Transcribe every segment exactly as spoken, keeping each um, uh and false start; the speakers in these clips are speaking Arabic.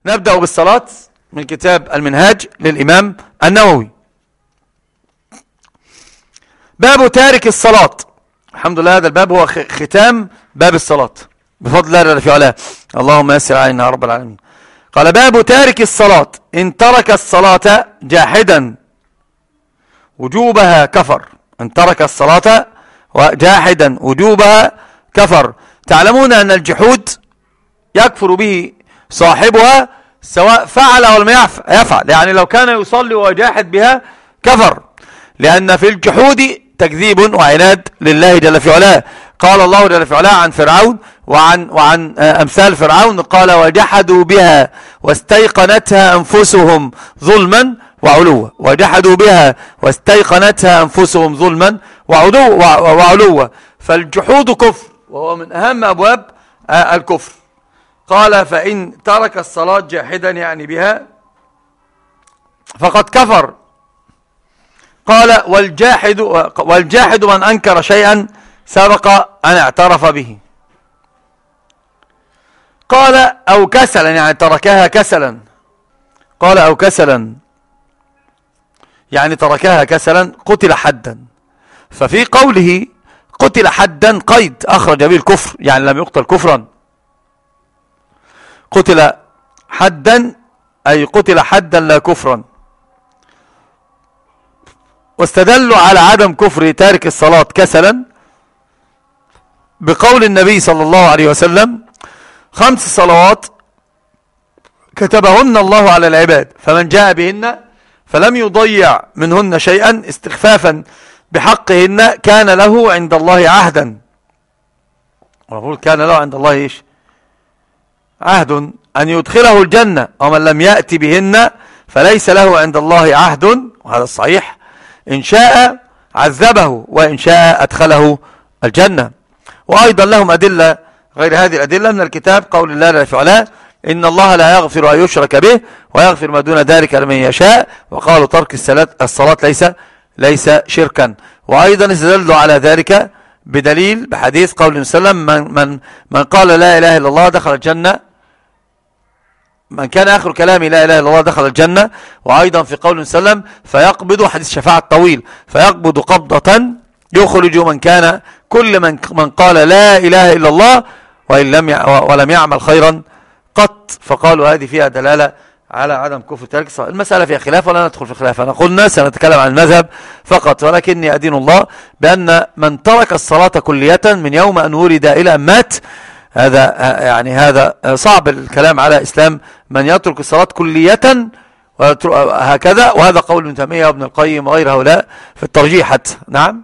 نبدأ بالصلاة من كتاب المنهاج للإمام النووي. باب تارك الصلاة. الحمد لله، هذا الباب هو ختام باب الصلاة بفضل الله جل في علاه. اللهم يسر علينا يا رب العالمين. قال: باب تارك الصلاة: إن ترك الصلاة جاحدا وجوبها كفر. إن ترك الصلاة جاحدا وجوبها كفر. تعلمون أن الجحود يكفر به صاحبها سواء فعل أو لم يفعل. يعني لو كان يصلي وجاحد بها كفر، لأن في الجحود تكذيب وعناد لله جل في علاه. قال الله جل في علاه عن فرعون وعن, وعن أمثال فرعون، قال: وجحدوا بها واستيقنتها أنفسهم ظلما وعلوا. وجحدوا بها واستيقنتها أنفسهم ظلما وعلوا. فالجحود كفر، وهو من أهم أبواب الكفر. قال: فإن ترك الصلاة جاحدا يعني بها فقد كفر. قال: والجاحد, والجاحد من أنكر شيئا سبق أن اعترف به. قال: أو كسلا يعني تركها كسلا. قال: أو كسلا يعني تركها كسلا قتل حدا. ففي قوله قتل حدا قيد أخرج به الكفر، يعني لم يقتل كفرا. قتل حدا أي قتل حدا لا كفرا. واستدلوا على عدم كفر تارك الصلاة كسلا بقول النبي صلى الله عليه وسلم: خمس صلوات كتبهن الله على العباد، فمن جاء بهن فلم يضيع منهن شيئا استخفافا بحقهن كان له عند الله عهدا. ونقول كان له عند الله إيش؟ عهد أن يدخله الجنة. ومن لم يأتي بهن فليس له عند الله عهد، وهذا الصحيح. إن شاء عذبه وإن شاء أدخله الجنة. وأيضا لهم أدلة غير هذه الأدلة من الكتاب، قول الله جل في علاه: إن الله لا يغفر أن يشرك به ويغفر ما دون ذلك لمن يشاء. وقالوا ترك الصلاة ليس ليس شركا. وأيضا استدلوا على ذلك بدليل بحديث قول النبي صلى الله عليه وسلم: من, من, من قال لا إله إلا الله دخل الجنة. من كان آخر كلامه لا إله إلا الله دخل الجنة. وأيضا في قول النبي صلى الله عليه وسلم: فيقبض، حديث شفاعة الطويل، فيقبض قبضة يخرج من كان كل من, من قال لا إله إلا الله وإن لم ولم يعمل خيرا قط. فقالوا هذه فيها دلالة على عدم كفر تارك الصلاة. المسألة فيها خلاف ولا ندخل في خلاف. أنا قلنا سنتكلم عن المذهب فقط، ولكني أدين الله بأن من ترك الصلاة كلية من يوم أن ولد إلى أن مات، هذا يعني هذا صعب الكلام على إسلام من يترك الصلاة كلية هكذا. وهذا قول ابن تيمية وابن القيم وغير هؤلاء في الترجيح حتى. نعم.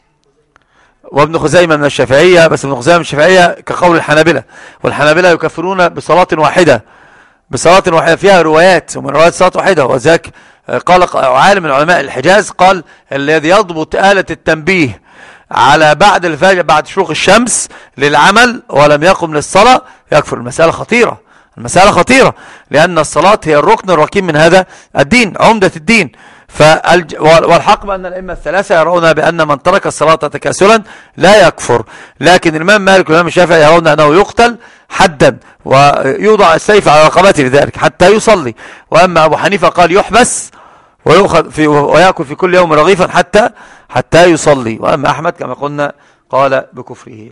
وابن خزيمة من الشافعية، بس ابن خزيمة من الشافعية كقول الحنابلة، والحنابلة يكفرون بصلاة واحدة، بصلاة واحدة فيها روايات، ومن روايات صلاة واحدة. وذاك قال عالم من علماء الحجاز قال: الذي يضبط آلة التنبيه على بعد الفجر بعد شروق الشمس للعمل ولم يقم للصلاة يكفر. المسألة خطيرة، المسألة خطيرة، لأن الصلاة هي الركن الركين من هذا الدين، عمدة الدين. والحق بأن الأئمة الثلاثة يرون بأن من ترك الصلاة تكاسلا لا يكفر، لكن الإمام مالك والإمام الشافعي يرون أنه يقتل حدا ويوضع السيف على رقبته لذلك حتى يصلي. وأما أبو حنيفة قال يحبس ويأخذ في ويأكل في كل يوم رغيفا حتى حتى يصلي. وأما أحمد كما قلنا قال بكفره.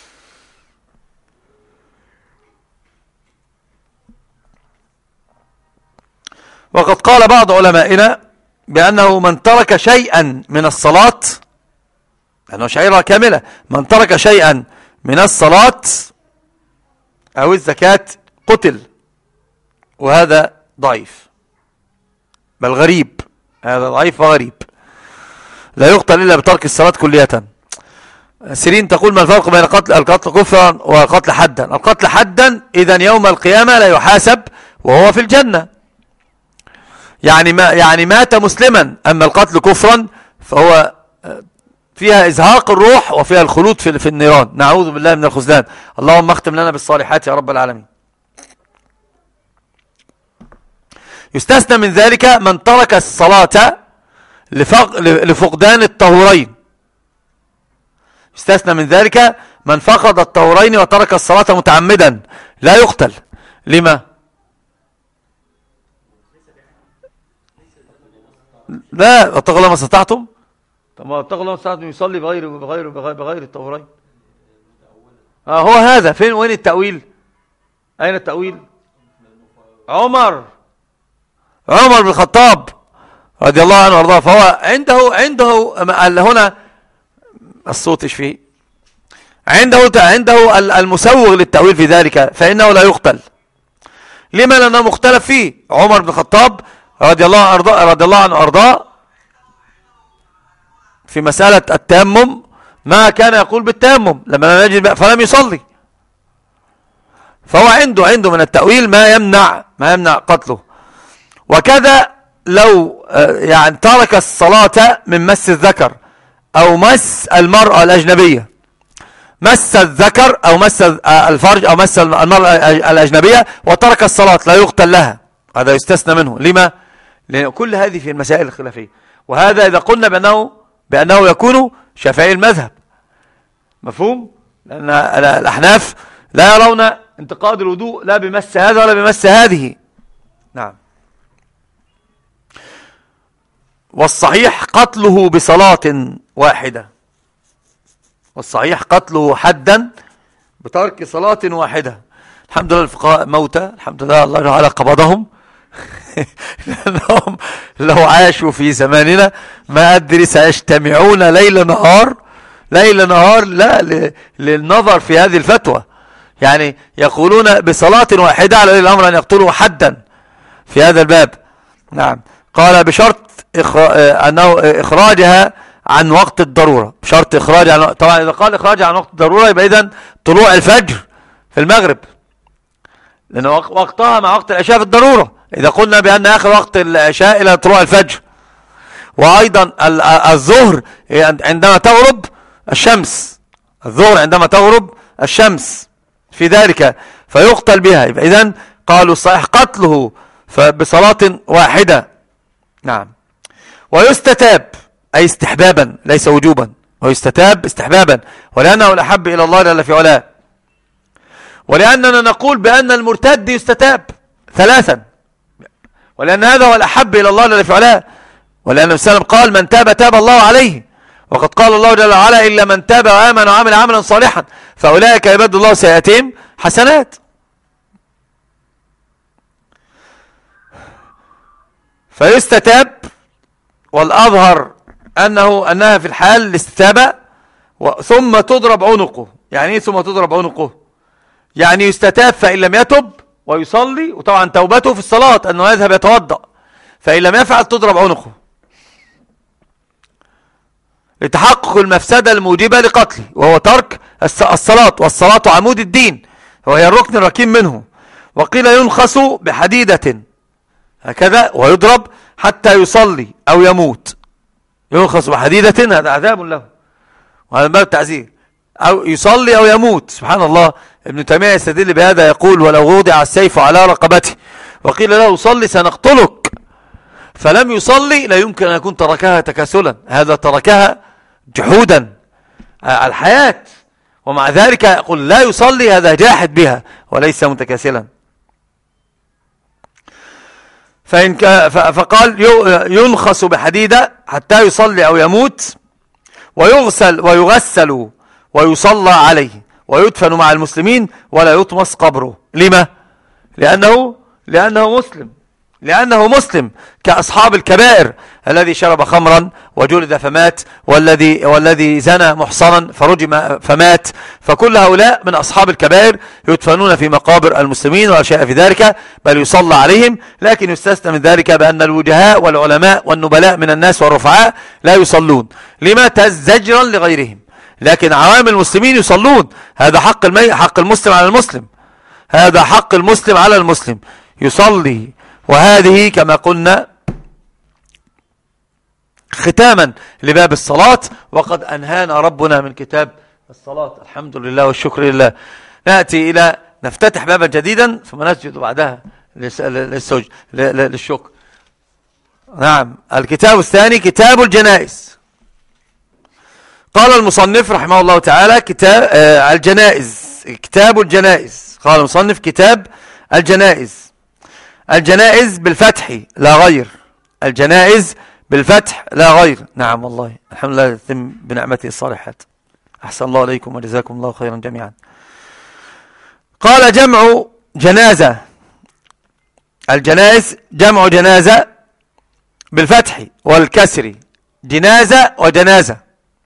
وقد قال بعض علمائنا بأنه من ترك شيئا من الصلاة، لأنه شعيرة كاملة، من ترك شيئا من الصلاة أو الزكاة قتل. وهذا ضعيف بل غريب، هذا ضعيف وغريب، لا يقتل إلا بترك الصلاة كلية. سيرين تقول: ما الفرق بين القتل القتل كفرا والقتل حدا؟ القتل حدا إذن يوم القيامة لا يحاسب وهو في الجنة، يعني ما يعني مات مسلما. أما القتل كفرا فهو فيها إزهاق الروح وفيها الخلود في, في النيران. نعوذ بالله من الخذلان. اللهم اختم لنا بالصالحات يا رب العالمين. يستثنى من ذلك من ترك الصلاة لفقدان الطهورين. يستثنى من ذلك من فقد الطهورين وترك الصلاة متعمدا لا يقتل. لما؟ لا اتقوا الله ما استطعتم. طب ما اتقوا الله ما استطعتم يصلي بغير بغير بغير, بغير الطهورين. اه هو هذا فين وين التأويل؟ اين التأويل؟ عمر عمر بن الخطاب رضي الله عنه وارضاه، فهو عنده عنده هنا الصوت ايش فيه؟ عنده عنده المسوغ للتأويل في ذلك، فإنه لا يقتل. لما؟ لأنه مختلف فيه. عمر بن الخطاب رضي الله عنه رضي الله عنه وارضاه في مسألة التيمم ما كان يقول بالتيمم لما نجد فلم يصلي، فهو عنده عنده من التأويل ما يمنع ما يمنع قتله. وكذا لو يعني ترك الصلاة من مس الذكر أو مس المرأة الأجنبية، مس الذكر أو مس الفرج أو مس المرأة الأجنبية وترك الصلاة لا يقتل لها، هذا يستثنى منه. لما؟ لأن كل هذه في المسائل الخلافية، وهذا إذا قلنا بأنه بأنه يكون شافعي المذهب. مفهوم؟ لأن الأحناف لا يرون انتقاد الوضوء لا بمس هذا ولا بمس هذه. نعم. والصحيح قتله بصلاة واحدة، والصحيح قتله حدا بترك صلاة واحدة. الحمد لله الفقهاء موتى، الحمد لله الله تعالى قبضهم لأنهم لو عاشوا في زماننا ما أدري سيجتمعون ليل نهار ليل نهار لا للنظر في هذه الفتوى. يعني يقولون بصلاة واحدة على الأمر أن يقتلوا حدا في هذا الباب. نعم. قال بشرط أنه إخراجها عن وقت الضرورة، بشرط إخراج عن... طبعا إذا قال إخراجها عن وقت الضرورة يبقى إذن طلوع الفجر في المغرب، لأن وقتها مع وقت العشاء في الضرورة. إذا قلنا بأن آخر وقت العشاء إلى طلوع الفجر. وأيضا الظهر عندما تغرب الشمس، الظهر عندما تغرب الشمس في ذلك فيقتل بها. يبقى إذن قالوا الصحيح قتله بصلاة واحدة. نعم. ويستتاب أي استحبابا ليس وجوبا، ويستتاب استحبابا، ولأنه الأحب إلى الله جل في علاه. ولأننا نقول بأن المرتد يستتاب ثلاثا، ولأن هذا هو الأحب إلى الله جل في علاه. ولأن النبي صلى الله عليه وسلم قال من تاب تاب الله عليه، وقد قال الله جل وعلا إلا من تاب وآمن وعمل عملا صالحا فأولئك يبدل الله سيئاتهم حسنات. فيستتاب، والأظهر أنه أنها في الحال الاستتابة ثم تضرب عنقه. يعني ايه ثم تضرب عنقه؟ يعني يستتاب فإن لم يتب ويصلي، وطبعا توبته في الصلاة أنه يذهب يتوضأ، فإن لم يفعل تضرب عنقه لتحقق المفسدة الموجبة لقتله، وهو ترك الصلاة، والصلاة عمود الدين وهي الركن الركين منه. وقيل ينخس بحديدة هكذا ويضرب حتى يصلي أو يموت. ينخس بحديدة هذا عذاب له، وهذا باب التعزير، أو يصلي أو يموت. سبحان الله. ابن تيمية يستدل بهذا يقول ولو وضع السيف على رقبته وقيل له صلي سنقتلك فلم يصلي لا يمكن أن يكون تركها تكاسلا، هذا تركها جحودا على الحياة، ومع ذلك يقول لا يصلي، هذا جاحد بها وليس متكاسلا. فإن فقال ينخس بحديدة حتى يصلي أو يموت، ويغسل ويغسل ويصلى عليه ويدفن مع المسلمين ولا يطمس قبره. لما؟ لأنه لأنه مسلم لأنه مسلم كأصحاب الكبائر، الذي شرب خمرا وجلد فمات، والذي والذي زنى محصنا فرجم فمات، فكل هؤلاء من أصحاب الكبائر يدفنون في مقابر المسلمين ولا شيء في ذلك، بل يصلى عليهم. لكن يستثنى من ذلك بأن الوجهاء والعلماء والنبلاء من الناس والرفعاء لا يصلون، لما تزجرا لغيرهم، لكن عوام المسلمين يصلون. هذا حق المي حق المسلم على المسلم، هذا حق المسلم على المسلم يصلي. وهذه كما قلنا ختاما لباب الصلاة، وقد أنهانا ربنا من كتاب الصلاة، الحمد لله والشكر لله. نأتي إلى نفتتح بابا جديدا ثم نسجد بعدها للشكر. نعم. الكتاب الثاني كتاب الجنائز. قال المصنف رحمه الله تعالى كتاب آه الجنائز، كتاب الجنائز. قال المصنف كتاب الجنائز. الجنائز بالفتح لا غير، الجنائز بالفتح لا غير. نعم والله الحمد لله يتم بنعمته الصالحات. أحسن الله عليكم وجزاكم الله خيرا جميعا. قال جمع جنازة، الجنائز جمع جنازة بالفتح والكسر، جنازة وجنازة.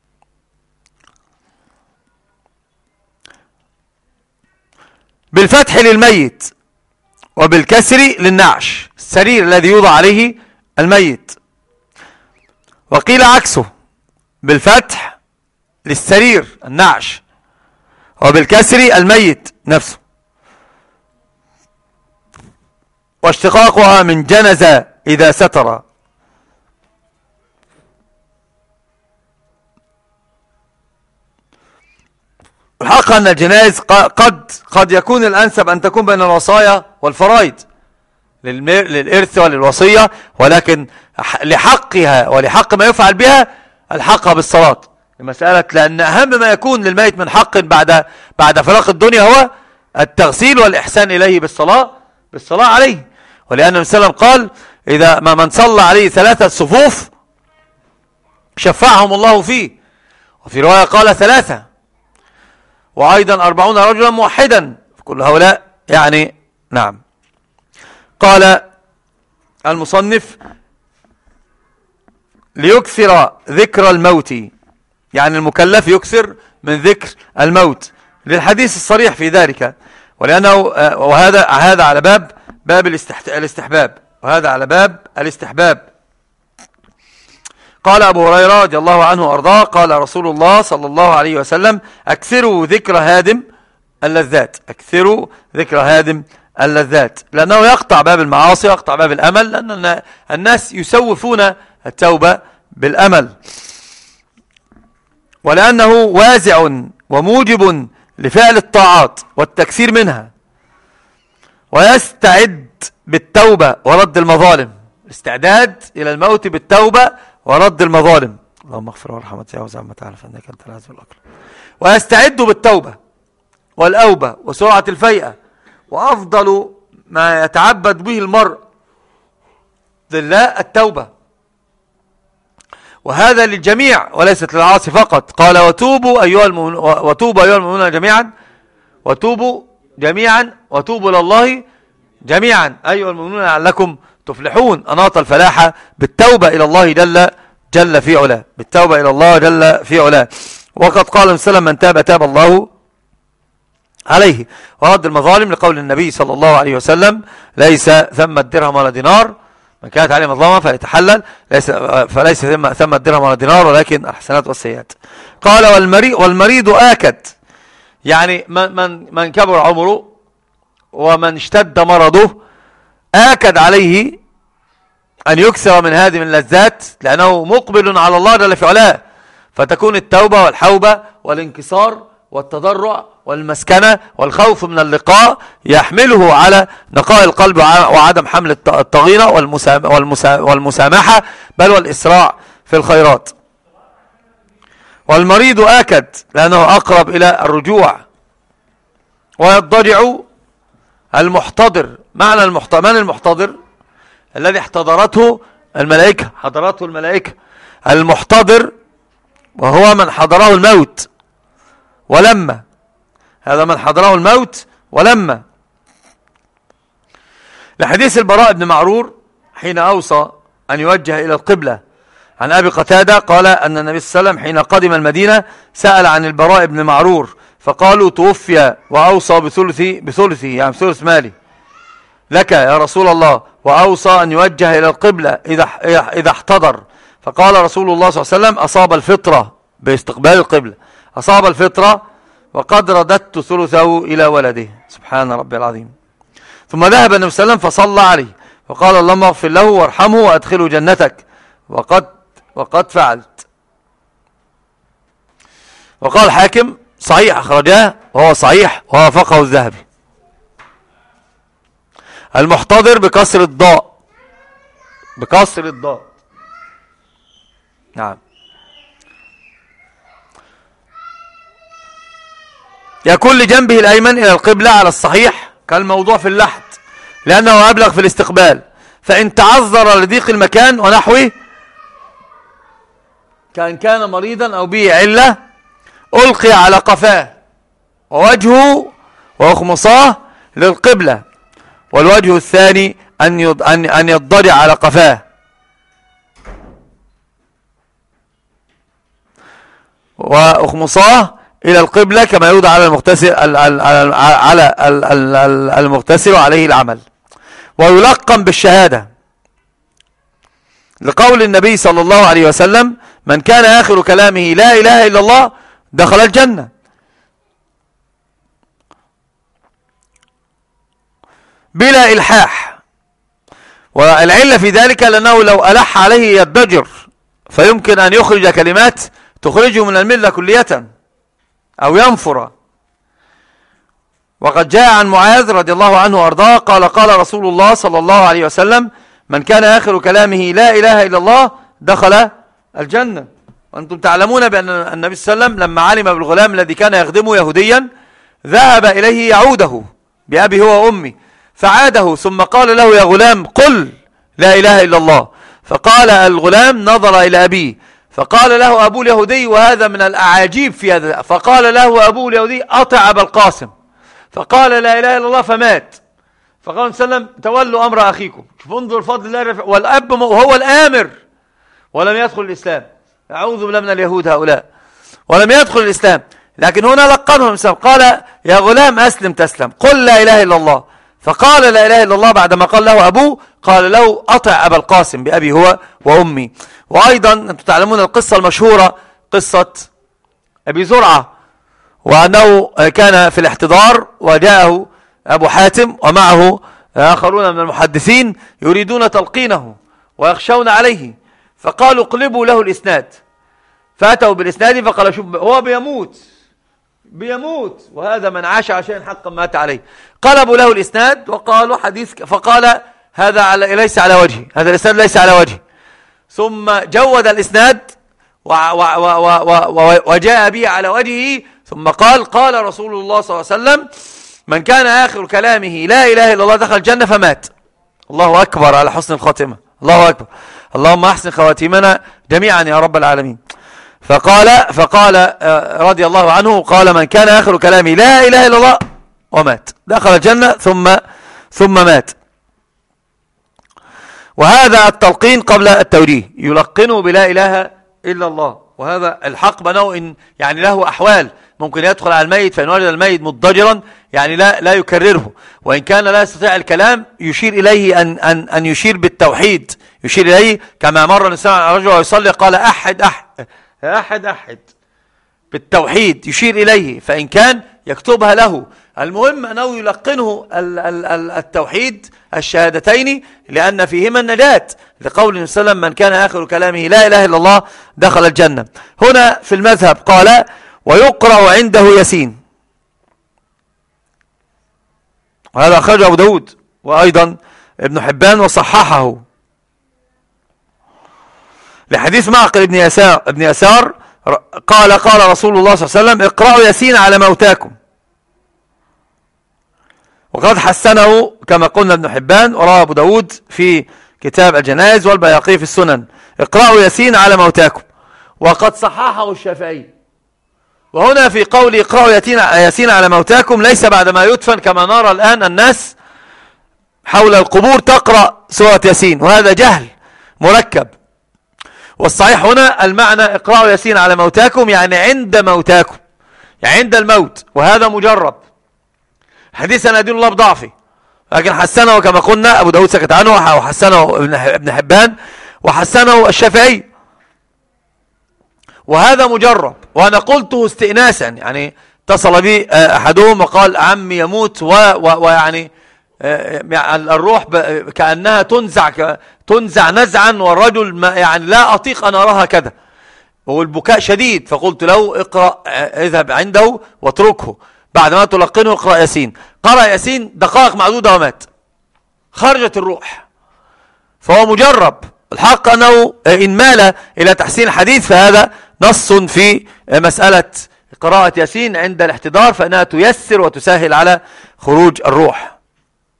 بالفتح للميت وبالكسر للنعش، السرير الذي يوضع عليه الميت. وقيل عكسه، بالفتح للسرير النعش وبالكسر الميت نفسه. واشتقاقها من جنز إذا ستر. الحق أن الجنائز قد قد يكون الأنسب أن تكون بين الوصايا والفرائض للإرث وللوصية، ولكن لحقها ولحق ما يفعل بها الحقها بالصلاة المسألة، لأن أهم ما يكون للميت من حق بعد بعد فراق الدنيا هو التغسيل والإحسان إليه بالصلاة بالصلاة عليه. ولأن النبي صلى الله عليه وسلم قال إذا ما من صلى عليه ثلاثة صفوف شفعهم الله فيه، وفي رواية قال ثلاثة، وأيضا أربعون رجلا موحدا، كل هؤلاء يعني. نعم. قال المصنف ليكثر ذكر الموت، يعني المكلف يكثر من ذكر الموت للحديث الصريح في ذلك. ولأنه وهذا هذا على باب باب الاستحباب، وهذا على باب الاستحباب. قال أبو هريرة رضي الله عنه وأرضاه قال رسول الله صلى الله عليه وسلم أكثروا ذكر هادم اللذات، أكثروا ذكر هادم اللذات، لأنه يقطع باب المعاصي ويقطع باب الأمل، لأن الناس يسوفون التوبة بالأمل، ولأنه وازع وموجب لفعل الطاعات والتكثير منها، ويستعد بالتوبة ورد المظالم، استعداد إلى الموت بالتوبة ورد المظالم. اللهم اغفر وارحم وتجاوز عما تعرف انك انت العزيز الاكرم. ويستعد بالتوبة والأوبة وسرعة الفيئة، وأفضل ما يتعبد به المرء لله التوبة، وهذا للجميع وليست للعاصي فقط. قال وتوبوا أيها المؤمنون وتوبوا أيها المؤمنون جميعا وتوبوا جميعا وتوبوا إلى الله جميعا أيها المؤمنون لعلكم تفلحون. أناط الفلاح بالتوبة إلى الله جل جل في علاه، بالتوبة إلى الله جل في علاه. وقد قال وسلم من تاب تاب الله عليه. ورد المظالم لقول النبي صلى الله عليه وسلم ليس ثم الدرهم ولا دينار، من كانت عليه مظلمة فيتحلل، ليس فليس ثم ثم الدرهم ولا دينار ولكن الحسنات والسيئات. قال والمريض والمريض آكد، يعني من من من كبر عمره ومن اشتد مرضه آكد عليه أن يكثر من هذه من اللذات، لأنه مقبل على الله جل في علاه، فتكون التوبة والحوبة والانكسار والتضرع والمسكنة والخوف من اللقاء يحمله على نقاء القلب وعدم حمل الطغينة والمسامحة بل والإسراع في الخيرات. والمريض آكد لأنه أقرب إلى الرجوع. ويضجع المحتضر. معنى المحتضر، من المحتضر؟ الذي احتضرته الملائكة، حضرته الملائكة. المحتضر وهو من حضره الموت ولما، هذا من حضره الموت ولما. لحديث البراء بن معرور حين أوصى أن يوجه إلى القبلة عن أبي قتادة قال أن النبي صلى الله عليه وسلم حين قدم المدينة سأل عن البراء بن معرور فقالوا توفي وأوصى بثلثي بثلثي يعني بثلث مالي لك يا رسول الله، وأوصى أن يوجه إلى القبلة إذا إذا احتضر. فقال رسول الله صلى الله عليه وسلم أصاب الفطرة باستقبال القبلة، أصاب الفطرة وقد رددت ثلثه إلى ولده. سبحان ربي العظيم. ثم ذهب النبي صلى الله عليه وسلم فصلى عليه وقال اللهم اغفر له وارحمه وأدخله جنتك، وقد وقد فعلت. وقال الحاكم صحيح أخرجاه وهو صحيح ووافقه الذهبي. المحتضر بكسر الضاء، بكسر الضاء. نعم. يكون لجنبه الأيمن إلى القبلة على الصحيح كالموضوع في اللحد لأنه أبلغ في الاستقبال، فإن تعذر لضيق المكان ونحوه كأن كان مريضا أو به علة ألقي على قفاه ووجهه وأخمصاه للقبلة، والوجه الثاني أن أن يضطجع على قفاه وأخمصاه إلى القبلة كما يوضع على المغتسل على المغتسل عليه العمل. ويلقن بالشهادة لقول النبي صلى الله عليه وسلم: من كان آخر كلامه لا إله إلا الله دخل الجنة. بلا إلحاح، والعلة في ذلك لأنه لو ألح عليه يضجر، فيمكن أن يخرج كلمات تخرجه من الملة كلية أو ينفر. وقد جاء عن معاذ رضي الله عنه وأرضاه قال: قال رسول الله صلى الله عليه وسلم: من كان آخر كلامه لا إله إلا الله دخل الجنة. وأنتم تعلمون بأن النبي صلى الله عليه وسلم لما علم بالغلام الذي كان يخدمه يهوديا ذهب إليه يعوده بأبي هو وأمي، فعاده ثم قال له: يا غلام قل لا إله إلا الله. فقال الغلام نظر إلى أبيه فقال له أبو اليهودي، وهذا من الأعاجيب في هذا، فقال له أبو اليهودي: أطع أبا القاسم. فقال لا إله إلا الله فمات. فقال صلى الله عليه وسلم: تولوا أمر أخيكم. شوف انظر فضل الله، والأب وهو الآمر ولم يدخل الإسلام. أعوذ بالله من اليهود هؤلاء، ولم يدخل الإسلام، لكن هنا لقنهم الإسلام. قال: يا غلام أسلم تسلم، قل لا إله إلا الله. فقال لا إله إلا الله بعدما قال له أبوه، قال له: أطع أبا القاسم بأبي هو وأمي. وأيضا أنتم تعلمون القصة المشهورة، قصة أبي زرعة، وأنه كان في الاحتضار وجاءه أبو حاتم ومعه آخرون من المحدثين يريدون تلقينه ويخشون عليه، فقالوا: اقلبوا له الإسناد. فأتوا بالإسناد فقال: شوف هو بيموت بيموت وهذا من عاش عشان حقا مات عليه. قلبوا له الإسناد وقالوا حديث، فقال: هذا على ليس على وجهي، هذا الإسناد ليس على وجهي. ثم جود الإسناد وجاء به على وجهه، ثم قال: قال رسول الله صلى الله عليه وسلم: من كان آخر كلامه لا إله إلا الله دخل الجنة، فمات. الله أكبر على حسن الخاتمة، الله أكبر، اللهم أحسن خواتيمنا جميعا يا رب العالمين. فقال فقال رضي الله عنه، قال: من كان آخر كلامه لا إله إلا الله ومات دخل الجنة ثم ثم مات. وهذا التلقين قبل التوريه، يلقنه بلا إله إلا الله. وهذا الحق بأنه إن يعني له أحوال، ممكن يدخل على الميت فإن وجد الميت مضطجرا يعني لا لا يكرره، وإن كان لا يستطيع الكلام يشير إليه أن أن أن يشير بالتوحيد، يشير إليه كما مر نسمع رجل ويصلي قال: أحد أحد أحد أحد بالتوحيد، يشير إليه، فإن كان يكتبها له. المهم أنه يلقنه التوحيد الشهادتين لأن فيهما النجاة، لقول النبي صلى الله عليه وسلم: من كان آخر كلامه لا إله إلا الله دخل الجنة. هنا في المذهب قال: ويقرأ عنده ياسين، وهذا أخرجه أبو داود وأيضا ابن حبان وصححه لحديث معقل ابن يسار ابن يسار قال: قال رسول الله صلى الله عليه وسلم: اقرأوا ياسين على موتاكم. وقد حسنه كما قلنا ابن حبان، ورواه أبو داود في كتاب الجنائز والبيهقي في السنن: اقرأوا ياسين على موتاكم. وقد صححه الشافعي. وهنا في قول اقرأوا ياسين على موتاكم ليس بعد ما يدفن كما نرى الآن الناس حول القبور تقرأ سورة ياسين، وهذا جهل مركب. والصحيح هنا المعنى اقرأوا ياسين على موتاكم يعني عند موتاكم، يعني عند الموت، وهذا مجرب. حديثا أدين الله بضعفه، لكن حسنه كما قلنا أبو داود سكت عنه، وحسنه ابن حبان، وحسنه الشافعي، وهذا مجرب. وأنا قلته استئناسا، يعني اتصل بي أحدهم وقال: عمي يموت ويعني الروح كأنها تنزع تنزع نزعا، والرجل ما يعني لا أطيق أن أراها كذا، والبكاء شديد. فقلت له: اقرأ، اذهب عنده واتركه، بعد ما تلقنه اقرأ ياسين. قرأ ياسين دقائق معدودة ومات، خرجت الروح. فهو مجرب. الحق أنه إن مال إلى تحسين الحديث فهذا نص في مسألة قراءة ياسين عند الاحتضار، فإنها تيسر وتسهل على خروج الروح.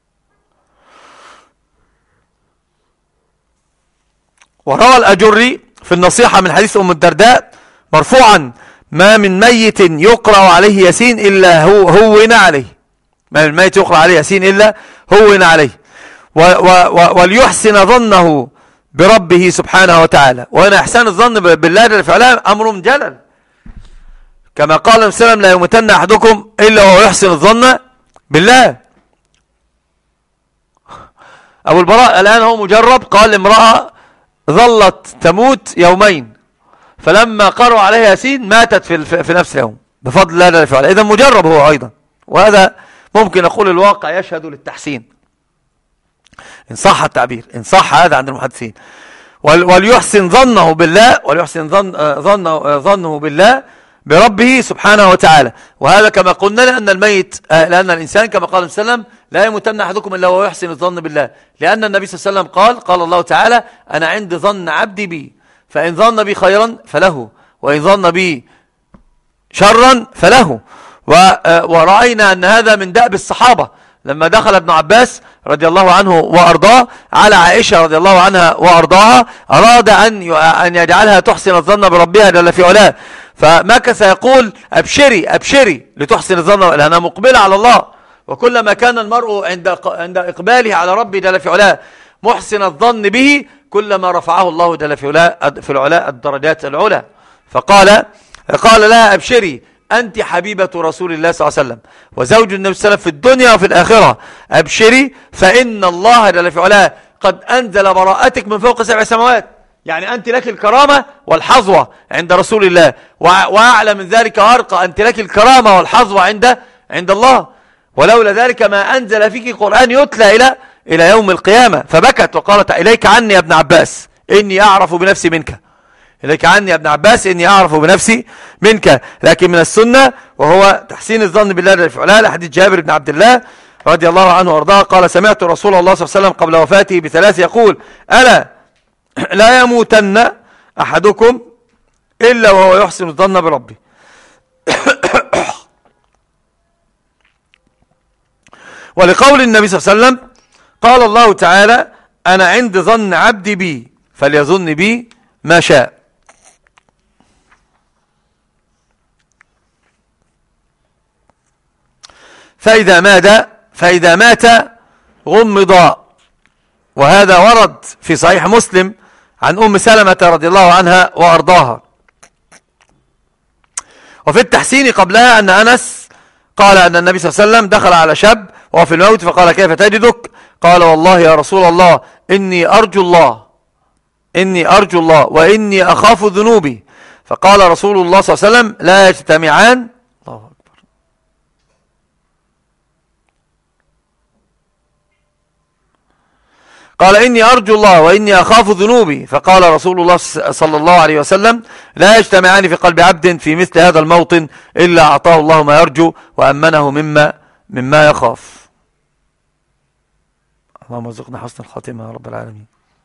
وروى الأجري في النصيحة من حديث أم الدرداء مرفوعا: ما من ميت يقرأ عليه ياسين إلا هو هون عليه، ما من ميت يقرأ عليه ياسين إلا هون عليه. و و و وليحسن ظنه بربه سبحانه وتعالى. وأن إحسان الظن بالله جل في علاه أمر جلل، كما قال النبي صلى الله عليه وسلم: لا يموتن أحدكم إلا وهو يحسن الظن بالله. أبو البراء الآن هو مجرب، قال امرأة ظلت تموت يومين، فلما قرأوا عليها ياسين ماتت في, في نفس اليوم بفضل الله جل في علاه. إذا مجرب هو أيضا، وهذا ممكن نقول الواقع يشهد للتحسين إن صح التعبير، إن صح هذا عند المحدثين. وليحسن ظنه بالله، وليحسن ظن ظنه ظنه بالله بربه سبحانه وتعالى. وهذا كما قلنا لأن الميت، لأن الإنسان كما قال النبي صلى الله عليه وسلم: لا يموتن أحدكم إلا وهو يحسن الظن بالله. لأن النبي صلى الله عليه وسلم قال قال الله تعالى: أنا عند ظن عبدي بي، فإن ظن بي خيرا فله، وإن ظن بي شرا فله. ورأينا أن هذا من دأب الصحابة. لما دخل ابن عباس رضي الله عنه وأرضاه على عائشة رضي الله عنها وأرضاها، أراد أن أن يجعلها تحسن الظن بربها جل في علاه، فمكث يقول: أبشري أبشري لتحسن الظن، لأنها مقبلة على الله. وكلما كان المرء عند عند إقباله على ربه جل في علاه محسن الظن به، كلما رفعه الله جل في علاه في العلاء الدرجات العلى. فقال قال لها: أبشري أنت حبيبة رسول الله صلى الله عليه وسلم وزوج النبي صلى الله عليه وسلم في الدنيا وفي الآخرة، أبشري فإن الله جل في علاه قد أنزل براءتك من فوق سبع سماوات. يعني أنت لك الكرامة والحظوة عند رسول الله، وأعلى من ذلك وأرقى، أنت لك الكرامة والحظوة عند عند الله، ولولا ذلك ما أنزل فيك قرآن يتلى إلى إلى يوم القيامة. فبكت وقالت: إليك عني يا ابن عباس إني أعرف بنفسي منك، إليك عني يا ابن عباس إني أعرف بنفسي منك. لكن من السنة وهو تحسين الظن بالله جل في علاه لحديث جابر بن عبد الله رضي الله عنه وارضاه قال: سمعت رسول الله صلى الله عليه وسلم قبل وفاته بثلاث يقول: ألا لا يموتن أحدكم إلا وهو يحسن الظن بربه. ولقول النبي صلى الله عليه وسلم قال الله تعالى: أنا عند ظن عبدي بي فليظن بي ما شاء. فإذا مات فإذا مات غمض. وهذا ورد في صحيح مسلم عن أم سلمة رضي الله عنها وأرضاها. وفي التحسين قبلها أن أنس قال أن النبي صلى الله عليه وسلم دخل على شاب وهو في الموت فقال: كيف تجدك؟ قال: والله يا رسول الله إني أرجو الله إني أرجو الله وإني أخاف ذنوبي. فقال رسول الله صلى الله عليه وسلم: لا يجتمعان. الله أكبر. قال: إني أرجو الله وإني أخاف ذنوبي. فقال رسول الله صلى الله عليه وسلم: لا يجتمعان في قلب عبد في مثل هذا الموطن إلا أعطاه الله ما يرجو وأمنه مما مما يخاف. اللهم ارزقنا حسن الخاتمة يا رب العالمين.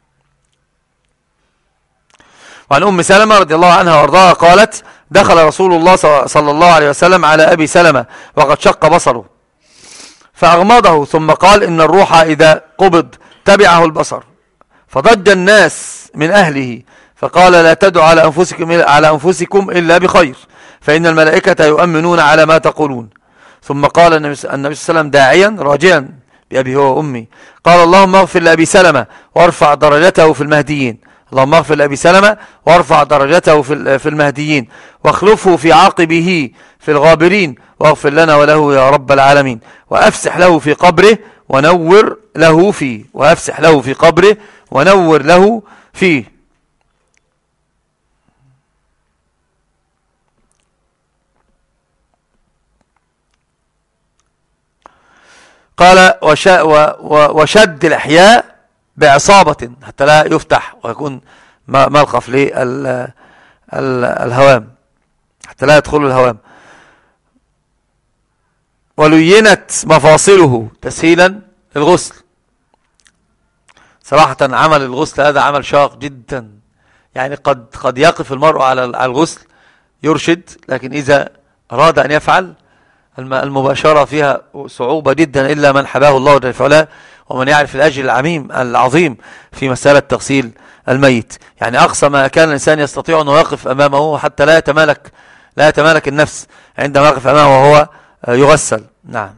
وعن أم سلمة رضي الله عنها وارضاها قالت: دخل رسول الله صلى الله عليه وسلم على أبي سلمة وقد شق بصره فأغمضه، ثم قال: إن الروح إذا قبض تبعه البصر. فضج الناس من أهله فقال: لا تدعوا على أنفسكم, على أنفسكم إلا بخير، فإن الملائكة يؤمنون على ما تقولون. ثم قال النبي صلى الله عليه وسلم داعيا راجيا بأبي هو وأمي، قال: اللهم اغفر لأبي سلمة وارفع درجته في المهديين. اللهم اغفر لأبي سلمة وارفع درجته في المهديين واخلفه في عاقبه في الغابرين، واغفر لنا وله يا رب العالمين، وأفسح له في قبره ونور له فيه وأفسح له في قبره ونور له فيه. قال: وشد الأحياء بعصابة حتى لا يفتح ويكون ملقف للهوام، حتى لا يدخل الهوام. ولينت مفاصله تسهيلا للغسل. صراحة عمل الغسل هذا عمل شاق جدا، يعني قد قد يقف المرء على الغسل يرشد، لكن إذا أراد أن يفعل المباشرة فيها صعوبة جدا إلا من حباه الله جل في علاه ومن يعرف الأجر العميم العظيم في مسألة تغسيل الميت. يعني أقصى ما كان الإنسان يستطيع أن يقف أمامه حتى لا يتمالك لا يتمالك النفس عندما يقف أمامه وهو يغسل. نعم.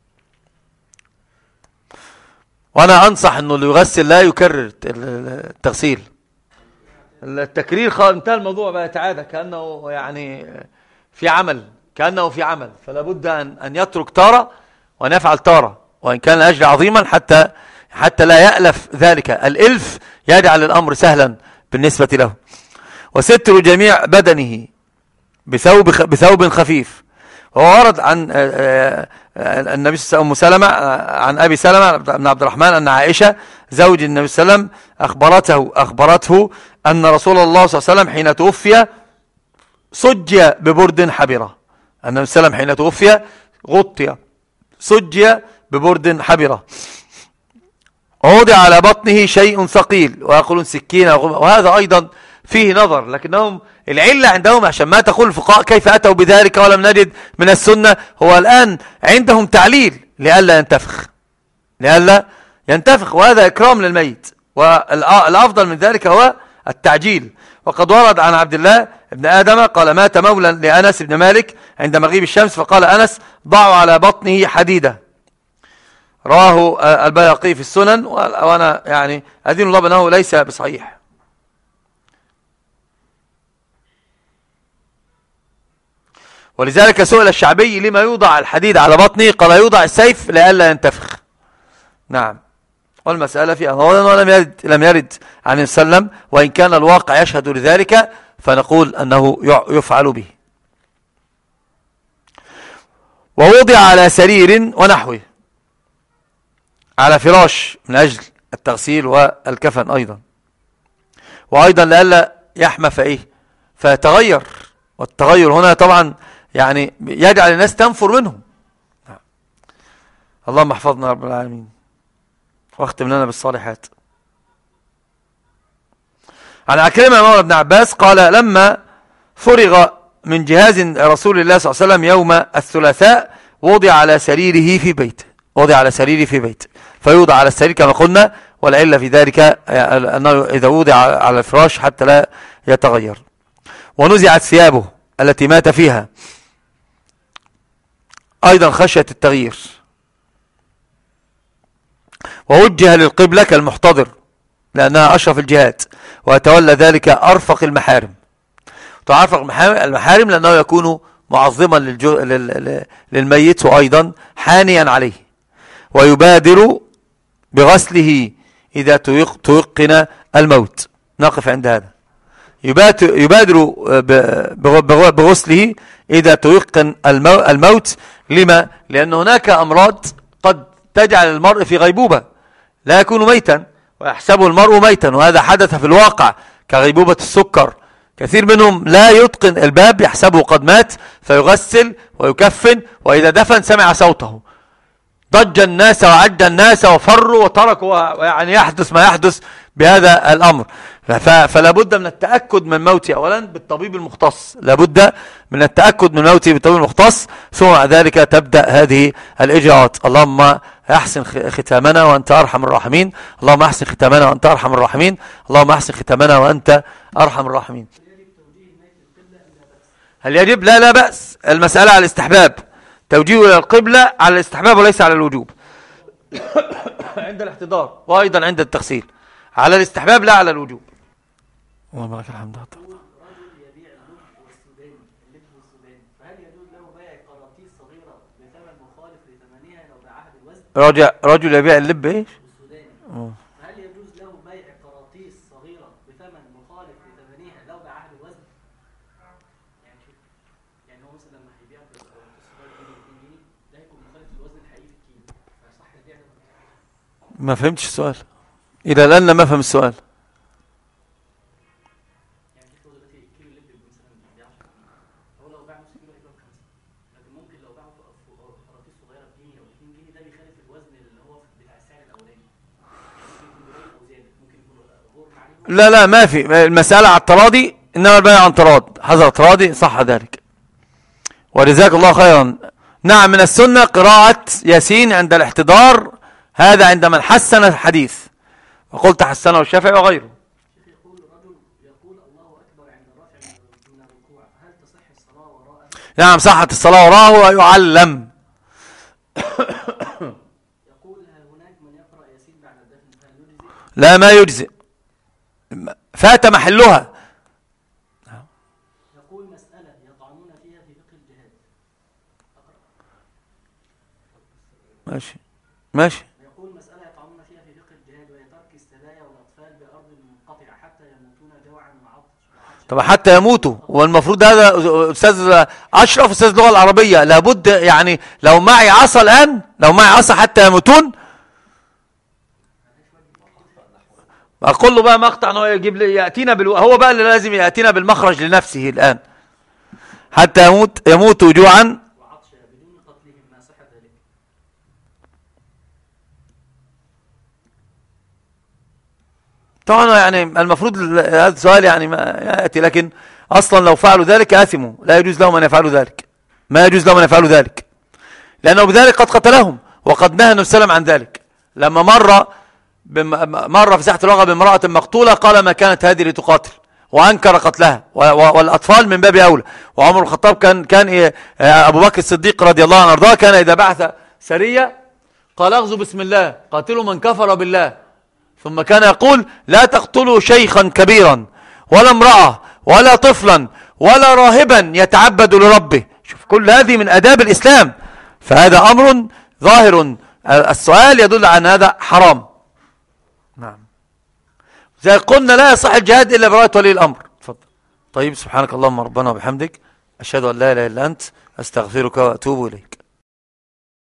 وأنا أنصح أنه اللي يغسل لا يكرر التغسيل. التكرير انتهى الموضوع بقى يتعادى كأنه يعني في عمل كأنه في عمل فلا بد أن أن يترك تارة وأن يفعل تارة، وإن كان الأجر عظيما حتى حتى لا يألف ذلك. الإلف يجعل الأمر سهلا بالنسبة له. وستر جميع بدنه بثوب بثوب خفيف. وهو ورد عن النبي صلى الله عليه وسلم عن أبي سلمة بن عبد الرحمن أن عائشة زوج النبي صلى الله عليه وسلم أخبرته أخبرته أن رسول الله صلى الله عليه وسلم حين توفي سجي ببرد حبرة. النبي صلى الله عليه وسلم حين توفي غطي سجي ببرد حبرة، ووضع على بطنه شيء ثقيل ويقولون سكينة، وهذا أيضا فيه نظر، لكنهم العلة عندهم عشان ما تقول الفقهاء كيف أتوا بذلك ولم نجد من السنة، هو الآن عندهم تعليل لئلا ينتفخ لئلا ينتفخ وهذا إكرام للميت، والأفضل من ذلك هو التعجيل. وقد ورد عن عبد الله ابن آدم قال مات مولى لأنس بن مالك عند مغيب الشمس، فقال أنس ضعوا على بطنه حديدة. رواه البيهقي في السنن، وأنا يعني أدين الله بأنه ليس بصحيح. ولذلك سئل الشعبي لما يوضع الحديد على بطنه، قال يوضع السيف لئلا ينتفخ. نعم. والمسألة فيها ولم يرد لم يرد عن السلم، وإن كان الواقع يشهد لذلك فنقول أنه يفعل به. ووضع على سرير ونحوه، على فراش من أجل التغسيل والكفن أيضا، وأيضا لئلا يحمى فإيه فيتغير، والتغير هنا طبعا يعني يجعل الناس تنفر منهم. اللهم احفظنا رب العالمين واختم لنا بالصالحات. عن عكرمة مولى ابن عباس قال لما فرغ من جهاز رسول الله صلى الله عليه وسلم يوم الثلاثاء وضع على سريره في بيته وضع على سريره في بيته فيوضع على السرير كما قلنا، والعلة في ذلك أنه إذا وضع على الفراش حتى لا يتغير. ونزعت ثيابه التي مات فيها أيضا خشية التغيير. ووجه للقبلة كالمحتضر لأنها أشرف الجهات، ويتولى ذلك أرفق المحارم. تعرفق المحارم لأنه يكون معظما للجو... لل... للميت وأيضا حانيا عليه. ويبادر بغسله إذا تيقن الموت. نقف عند هذا. يبادر بغسله إذا تيقن الموت. لما؟ لأن هناك أمراض قد تجعل المرء في غيبوبة لا يكون ميتا ويحسبه المرء ميتا، وهذا حدث في الواقع كغيبوبة السكر. كثير منهم لا يتقن الباب يحسبه قد مات فيغسل ويكفن، وإذا دفن سمع صوته ضج الناس وعج الناس وفروا وتركوا، ويعني يحدث ما يحدث بهذا الأمر. فلا بد من التأكد من موته أولا بالطبيب المختص، لا بد من التأكد من موته بالطبيب المختص، ثم ذلك تبدأ هذه الإجراءات. اللهم أحسن ختامنا وأنت أرحم الراحمين. اللهم أحسن ختامنا وأنت أرحم الراحمين. اللهم أحسن ختامنا وأنت أرحم الراحمين. هل يجب؟ لا لا بأس. المسألة على الاستحباب، توجيه إلى القبلة على الاستحباب وليس على الوجوب عند الاحتضار وأيضا عند التغسيل، على الاستحباب لا على الوجوب. اللهم لك الحمد. رجع رجل يبيع اللب ايش؟ هل يجوز له بيع قراطيس صغيرة بثمن مخالف لثمنها لو باعها بالوزن؟ يعني يعني هو مثلا لما هيبيع قراطيس صغيرة ب اتنين جنيه ده هيكون مخالف للوزن الحقيقي في الكيلو، فصح البيع ده؟ ما فهمتش السؤال. إلى الآن ما فهم السؤال. يعني كيف هو دلوقتي الكيلو اللب مثلا ب عشرة جنيه، هو لو باع نص كيلو هيبقى بخمسة، لكن ممكن لو باعه قراطيس صغيرة بجنيه أو اتنين جنيه ده بيخالف الوزن اللي هو بتاع السعر الأولاني، ممكن يكون قليل أو زيادة، ممكن يكون غرم عليه. لا لا ما في، المسألة على التراضي، إنما البيع عن تراض، حذر تراضي صح ذلك. ولذلك الله خيرا نعم من السنة قراءة ياسين عند الاحتضار، هذا عند من حسن الحديث، وقلت حسنه الشافعي وغيره. يقول رجل يقول الله أكبر عند الرفع من الركوع، هل تصح الصلاة وراءه؟ نعم صحت الصلاة وراءه ويعلم. يقول هناك من يقرأ ياسين بعد الدفن، فهل يجزئ؟ لا ما يجزئ، فات محلها. يقول مسألة يطعنون فيها في فقه الجهاد. ماشي ماشي. يقول مسألة يطعنون فيها في فقه الجهاد وهي ترك السبايا والأطفال بأرض منقطعة حتى يموتون جوعا وعطش. طب حتى يموتوا، والمفروض هذا أستاذ أشرف أستاذ اللغة العربية، لابد يعني لو معي عصا الآن، لو معي عصا حتى يموتون، أقول له بقى مقطع أنه يجيب لي يأتينا بالو... هو بقى اللي لازم يأتينا بالمخرج لنفسه الآن، حتى يموت يموتوا جوعا وعطش بدون قتلهم، ما صح ذلك؟ طبعا يعني المفروض هذا السؤال يعني ما يأتي، لكن أصلا لو فعلوا ذلك آثموا، لا يجوز لهم أن يفعلوا ذلك، ما يجوز لهم أن يفعلوا ذلك، لأنه بذلك قد قتلهم، وقد نهى النبي صلى الله عليه وسلم عن ذلك. لما مر مر في ساحة الوغى بامرأة مقتولة قال ما كانت هذه لتقاتل، وأنكر قتلها، والأطفال من باب أولى. وعمر الخطاب كان كان أبو بكر الصديق رضي الله عنه وارضاه كان إذا بعث سرية قال اغزوا بسم الله قاتلوا من كفر بالله، ثم كان يقول لا تقتلوا شيخا كبيرا ولا امرأة ولا طفلا ولا راهبا يتعبد لربه. شوف كل هذه من آداب الإسلام، فهذا أمر ظاهر، السؤال يدل عن هذا حرام. نعم زي قلنا لا يصح الجهاد إلا براءة ولي الأمر. تفضل. طيب سبحانك اللهم ربنا وبحمدك، أشهد أن لا إله إلا أنت، أستغفرك وأتوب إليك.